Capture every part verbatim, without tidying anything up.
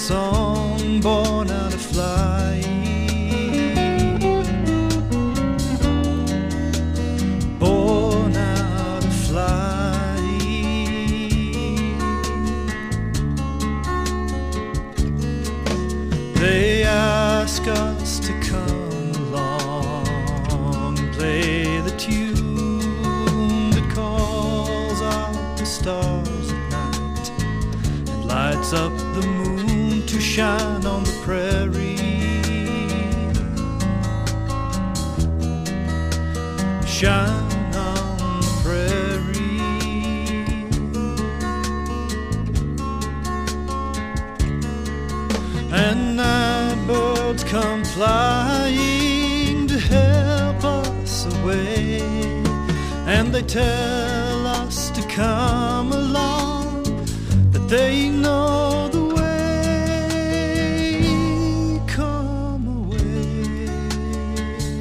song born out of flying, born out of flying. They ask us to come along, play the tune that calls out the stars at night and lights up the moon to shine on the prairie. Shine on the prairie. And night birds come flying to help us away, and they tell us to come along, that they know the way. Come away.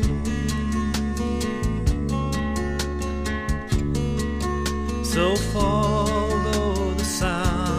So far